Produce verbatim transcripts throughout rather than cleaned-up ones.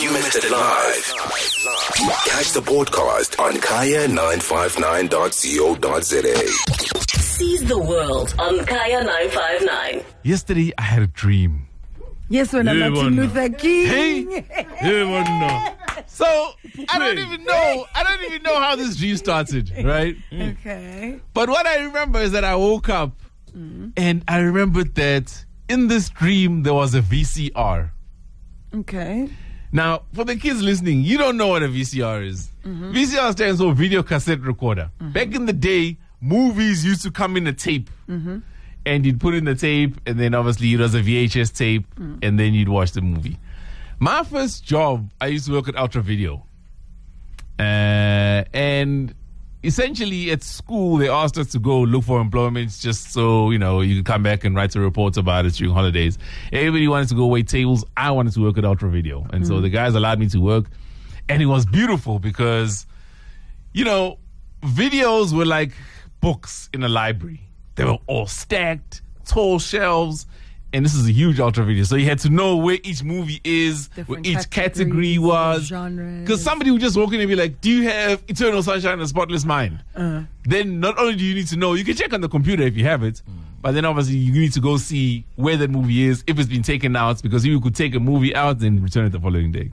you missed it live, catch the podcast on kaya nine five nine dot co dot za. Seize the world on Kaya nine five nine. Yesterday, I had a dream. Yes, when I'm Yeah, Martin man. Luther King. Hey, Yeah, man, no. so I don't even know. I don't even know how this dream started, right? Okay. But what I remember is that I woke up and I remembered that in this dream there was a V C R. Okay. Now, for the kids listening, you don't know what a V C R is. V C R stands for video cassette recorder. Back in the day, movies used to come in a tape. And you'd put in the tape, and then obviously it was a V H S tape, and then you'd watch the movie. My first job, I used to work at Ultra Video. Uh, and essentially at school, they asked us to go look for employment just so, you know, you could come back and write a report about it during holidays. Everybody wanted to go wait tables. I wanted to work at Ultra Video. And so the guys allowed me to work. And it was beautiful because, you know, videos were like books in a library. They were all stacked, tall shelves, and this is a huge Ultra Video. So you had to know where each movie is, Different where each category categories, was. genres. Because somebody would just walk in and be like, do you have Eternal Sunshine of the Spotless Mind? Uh. Then not only do you need to know, you can check on the computer if you have it, but then obviously you need to go see where that movie is, if it's been taken out, because you could take a movie out and return it the following day.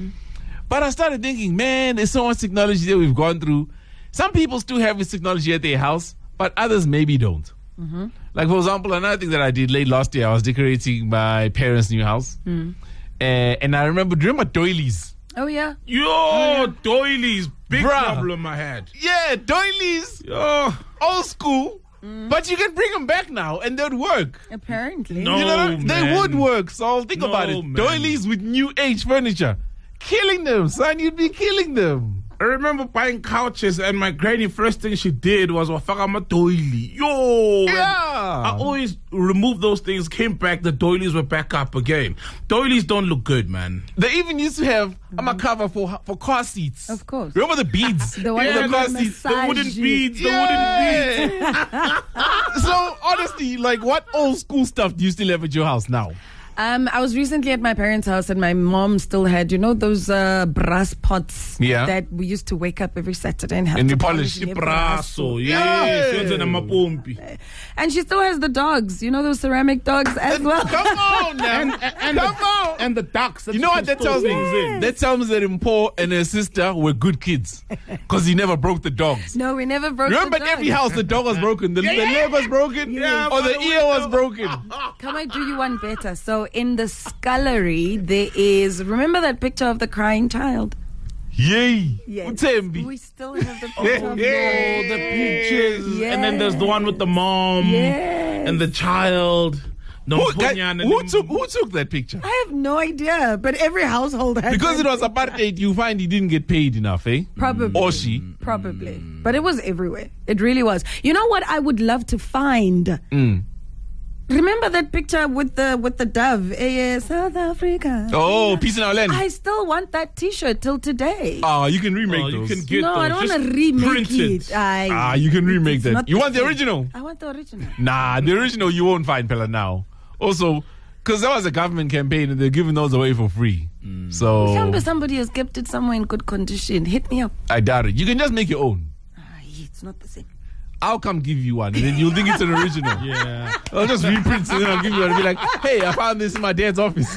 But I started thinking, man, there's so much technology that we've gone through. Some people still have this technology at their house, but others maybe don't. Like, for example, another thing that I did late last year, I was decorating my parents' new house. Uh, and I remember, do you remember doilies? Oh, yeah. Yo, doilies. Big Bruh. problem I had. Yeah, doilies. Yo. Old school. But you can bring them back now and they'd work. Apparently. No. You know, they man. would work. So think No, about it. man. Doilies with new age furniture. Killing them, son. You'd be killing them. I remember buying couches, and my granny, first thing she did was wafaka ma doily. Yo! and Yeah. I always removed those things, came back, the doilies were back up again. Doilies don't look good, man. They even used to have I'm a cover for for car seats. Of course. Remember the beads? The one for Yeah, the with car the seats. The wooden massage. beads, the wooden beads. Yeah. So honestly, like, what old school stuff do you still have at your house now? Um, I was recently at my parents' house and my mom still had, you know, those uh, brass pots Yeah. that we used to wake up every Saturday and have And to you polish their Brasso, Yeah. yes. Yenze namapompi. And she still has the dogs, you know, those ceramic dogs as well. Come on, now. And, and, Come the, on. and the ducks. That You know what that store tells me? things in. That tells me that Mpo and her sister were good kids because he never broke the dogs. No, we never broke Remember, the at every dogs. house the dog was broken, the, the leg was broken, Yeah, or the but ear was we- broken. Come, I do you one better. So in the scullery, there is, remember that picture of the crying child? Yay! Yes. Uthembi. We still have the Oh, picture of no, the pictures. Yeah. And then there's the one with the mom Yes. and the child. No, Who, guy- who took who took that picture? I have no idea, but every household has Because it that was apartheid, you find he didn't get paid enough, eh? Probably. Or she. Probably. But it was everywhere. It really was. You know what I would love to find? Mm. Remember that picture with the with the dove? Eh, South Africa. Oh, peace in our land. I still want that T-shirt till today. Ah, you can remake Oh, you those. can get no, I those. don't want Just to remake print it. I, Ah, you can remake it's that. not You want the same. original? I want the original. Nah, the original you won't find, Pella, now. Also, because that was a government campaign and they're giving those away for free. So, Remember, somebody has kept it somewhere in good condition. Hit me up. I doubt it. You can just make your own. Ah, it's not the same. I'll come give you one and then you'll think it's an original. Yeah. I'll just reprint it and then I'll give you one and be like, hey, I found this in my dad's office.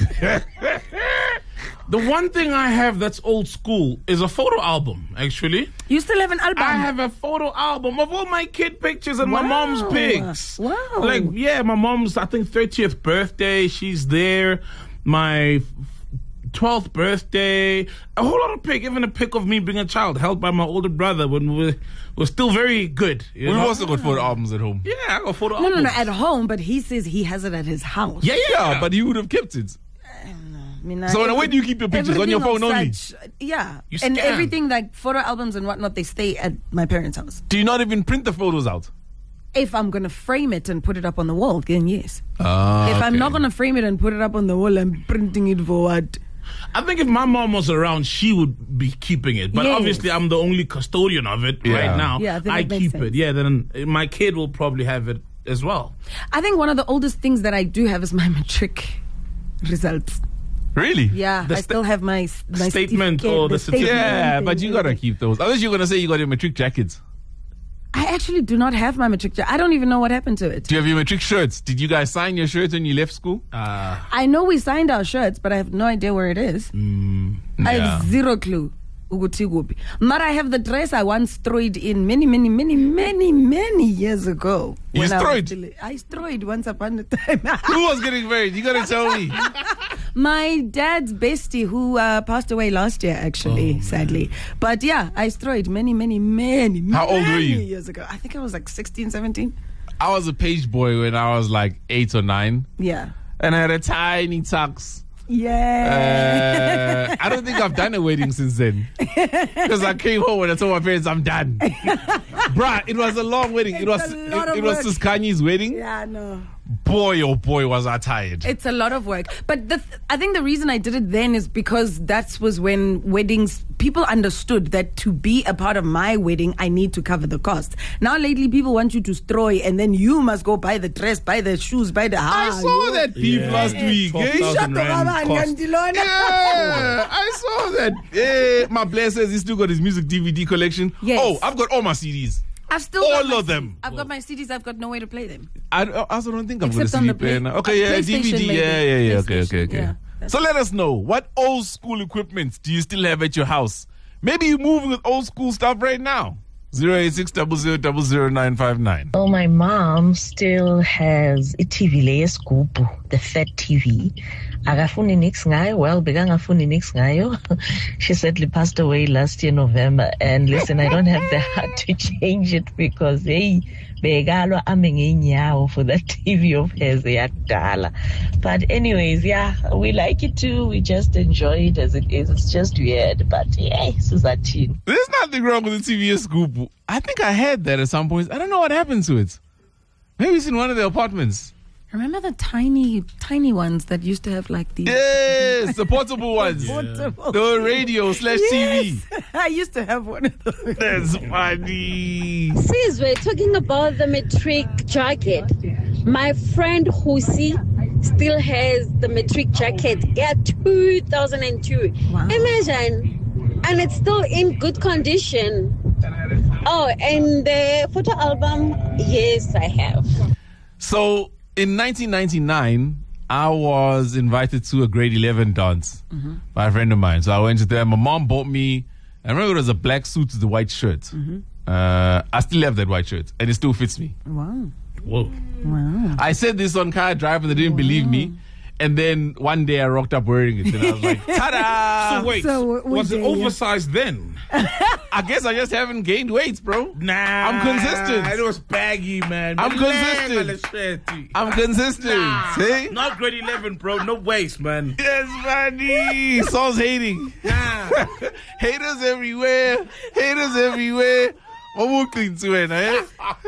The one thing I have that's old school is a photo album, actually. You still have an album? I have a photo album of all my kid pictures and my Wow. mom's pics. Wow. Like, yeah, my mom's, I think, thirtieth birthday, she's there. My twelfth birthday, a whole lot of pic, even a pic of me being a child, held by my older brother when we were, were still very good. You We've know? also got photo albums at home. Yeah, I got a photo No, album. no, no, at home, but he says he has it at his house. Yeah, yeah, Yeah, but he would have kept it. I mean, So uh, where do you keep your pictures? On your everything phone of only? such- yeah. You and scan. everything like photo albums and whatnot, they stay at my parents' house. Do you not even print the photos out? If I'm going to frame it and put it up on the wall, then yes. Ah, if I'm not going to frame it and put it up on the wall, I'm printing it for what? I think if my mom was around, she would be keeping it. But Yes. obviously, I'm the only custodian of it Yeah. right now. Yeah, I think I that makes keep sense. it. Yeah, then my kid will probably have it as well. I think one of the oldest things that I do have is my matric results. Really? Yeah, The I sta- still have my, my statement certificate, or the certificate. Yeah, and but you gotta keep those. Unless you're gonna say you got your matric jackets. I actually do not have my matric jacket. I don't even know what happened to it. Do you have your matric shirts? Did you guys sign your shirts when you left school? Uh, I know we signed our shirts, but I have no idea where it is. I yeah. have zero clue. Ukuthi kuphi. But I have the dress I once strayed in many, many, many, many, many years ago. You when I was strayed? still- I strayed once upon a time. Who was getting married? You gotta tell me. My dad's bestie, who uh, passed away last year, actually, Oh, sadly. But yeah, I strayed many, many, many, How old were many you? years ago. I think I was like sixteen, seventeen. I was a page boy when I was like eight or nine, Yeah. and I had a tiny tux. Yeah. Uh, I don't think I've done a wedding since then. Because I came home and I told my parents I'm done. Bruh, it was a long wedding. It was a it, lot of it was work. Tuscany's wedding. Yeah, no. Boy, oh boy, was I tired. It's a lot of work. But the th- I think the reason I did it then is because that was when weddings, people understood that to be a part of my wedding, I need to cover the cost. Now, lately, people want you to stroy and then you must go buy the dress, buy the shoes, buy the I house. saw that beef Yeah. last week. twelve eh? thousand rand cost. Yeah, I saw that. Eh, my bless says he's still got his music D V D collection. Yes. Oh, I've got all my C Ds. I've still All got my of them. I've got my C Ds. I've got no way to play them. I, I also don't think I'm going to Except C on D the player play- now. Okay, uh, yeah, D V D. PlayStation maybe. Yeah, yeah, yeah. Okay, okay, PlayStation, okay. yeah. That's So let us know, what old school equipment do you still have at your house? Maybe you're moving with old school stuff right now. zero eight six zero zero zero zero nine five nine. Well, my mom still has a T V le Scoop, the fat T V. Akafuni nix ngayo. Well, bekangafuni nix ngayo. She sadly passed away last year November. And listen, I don't have the heart to change it because hey, begalo amengenyawo for that T V of hers yakudala. But anyways, yeah, we like it too. We just enjoy it as it is. It's just weird, but yeah, Susatin. There's nothing wrong with the T V scoop. I think I had that at some point. I don't know what happened to it. Maybe it's in one of the apartments. Remember the tiny, tiny ones that used to have like these? Yes, the portable ones. Portable. The radio slash T V. Yes. I used to have one of those. That's funny. Sis, we're talking about the matric jacket. My friend Husi still has the matric jacket. Yeah, two thousand two. Wow. Imagine. And it's still in good condition. Oh, and the photo album, yes, I have. So in nineteen ninety-nine, I was invited to a grade eleven dance Mm-hmm. by a friend of mine. So I went to there. My mom bought me, I remember it was a black suit with a white shirt. Mm-hmm. Uh, I still have that white shirt and it still fits me. Wow. Whoa. Wow. I said this on Car Drive and they didn't believe me. And then one day I rocked up wearing it and I was like, ta-da! So wait, So, what was it day, yeah? oversized then? I guess I just haven't gained weight, bro. Nah, I'm consistent. It was baggy, man. I'm Millennial consistent. shit. I'm consistent. See? Not grade eleven, bro. No waist, man. Yes, funny. Saul's hating. Nah. Haters everywhere. Haters everywhere. What will clean to it, eh?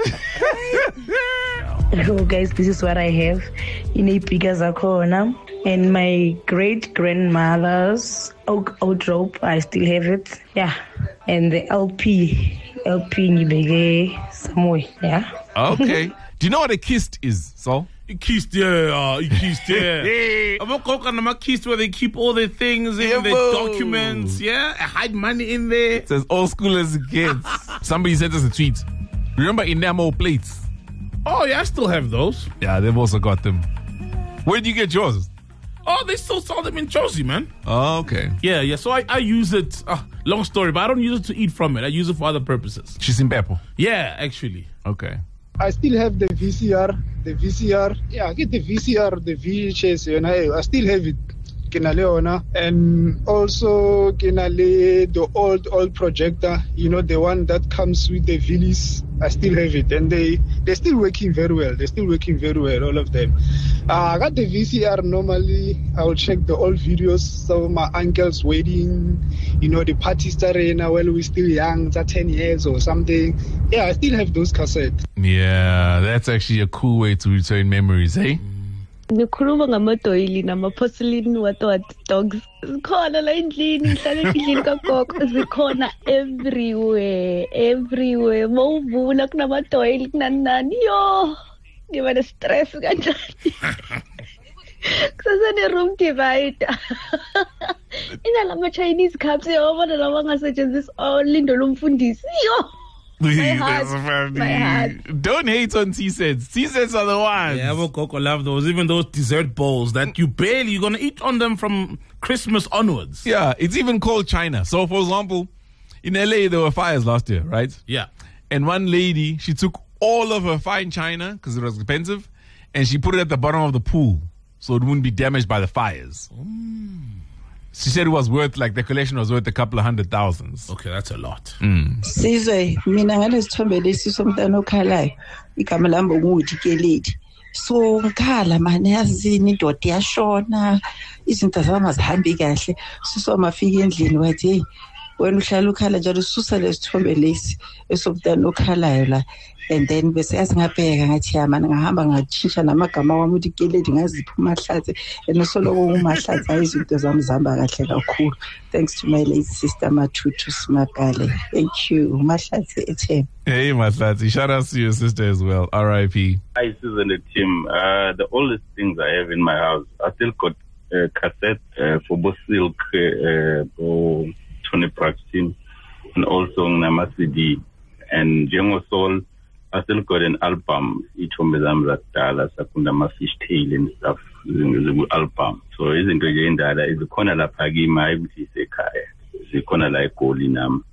Hello guys, this is what I have in a bigger Zakona and my great grandmother's oak wardrobe. I still have it, yeah. And the L P, L P Nibege somewhere, yeah. Okay. Do you know what a kist is, Saul? You kissed, yeah. Uh, you kissed, yeah. I'm a cook and I'm a kissed where they keep all their things in, Yeah, their bro. documents, yeah. I hide money in there. It says old school as it gets. Somebody sent us a tweet. Remember enamel plates? Oh, yeah, I still have those. Yeah, they've also got them. Where did you get yours? Oh, they still sell them in Josie, man. Oh, okay. Yeah, yeah. So I, I use it. Uh, long story, but I don't use it to eat from it. I use it for other purposes. She's in Beppo. Yeah, actually. Okay. I still have the V C R, the V C R. Yeah, I get the V C R, the V H S, you know, I still have it. Kenaleona. And also Kenale, the old, old projector, you know, the one that comes with the Villis. I still have it. And they, they're still working very well. They're still working very well, all of them. Uh, I got the V C R normally. I'll check the old videos. So my uncle's wedding, you know, the party started while we're still young, it's at ten years or something. Yeah, I still have those cassettes. Yeah, that's actually a cool way to return memories, eh? Ngikhuluma ngamadoyili nama-porcelain what what dogs zikhona la endlini ngihlala endlini kagogo zikhona everywhere everywhere mawuvula kunamadoyili kunani nani yo ngiba ne-stress kanjani kusasene-room divider. Inalama Chinese cups yabona laba ngasetshenziswa olindele umfundisi. Yo. My heart, That's funny. my heart. Don't hate on tea sets. Tea sets are the ones. Yeah, but Coco love those. Even those dessert bowls that you barely, you're going to eat on them from Christmas onwards. Yeah, it's even called China. So, for example, in L A, there were fires last year, right? Yeah. And one lady, she took all of her fine china, because it was expensive, and she put it at the bottom of the pool so it wouldn't be damaged by the fires. Mm. She said it was worth, like, the collection was worth a couple of hundred thousands. Okay, that's a lot. Mm. Sizwe mina ngalesithombe lesi somntana okhalayo igama lami nguDikeledi so ngikhala manje yazini indoda yashona izinto zami azihambi kahle sisomafika endlini wathi hey wena uhlala ukhala njalo susa lesithombe lesi esomntana okhalayo la and then bese asingabheka ngathi ya mana ngahamba ngatshintsha namagama wami uDikeledi ngazipha uMahlatsi enosoloko uMahlatsi ayizinto zami zihamba kahle kakhulu thanks to my late sister Matutu Smakale. Thank you Mahlatsi Ethem. Hey, Mahlatsi, shout out to your sister as well. R I P. Hi, Susan and Tim. Uh, the oldest things I have in my house, I still got a cassette uh, for both Silk, uh, for Tony Braxton, and also Nama C D. And Jengo Soul, I still got an album, Itombezam Ratala, Sakundama Fishtail and stuff, the album. So isn't it that is a corner la Pagima, which is a kaya, the corner like Golinam.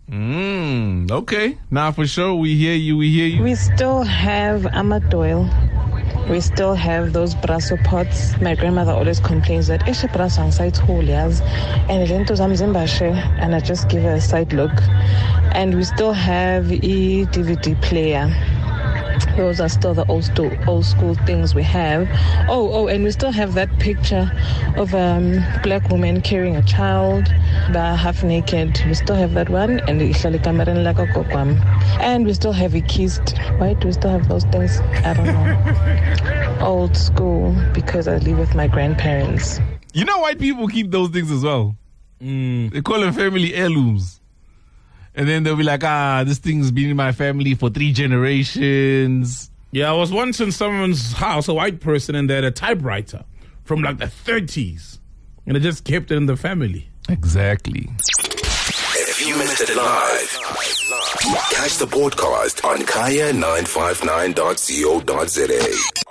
Mm, okay. Now, for sure, we hear you, we hear you. We still have Amadoil. We still have those brasso pots. My grandmother always complains that eshe brasso angisayithola hoolias and lento zami zimbashe, and I just give her a side look. And we still have a D V D player. Those are still the old, sto- old school things we have. Oh, oh, and we still have that picture of a um, black woman carrying a child, half naked. We still have that one, and and we still have a kissed. Why do we still have those things? I don't know. Old school, because I live with my grandparents. You know, white people keep those things as well. Mm. They call them family heirlooms. And then they'll be like, ah, this thing's been in my family for three generations. Yeah, I was once in someone's house, a white person, and they had a typewriter from like the thirties. And they just kept it in the family. Exactly. If you missed it live, catch the podcast on kaya nine five nine dot co dot za.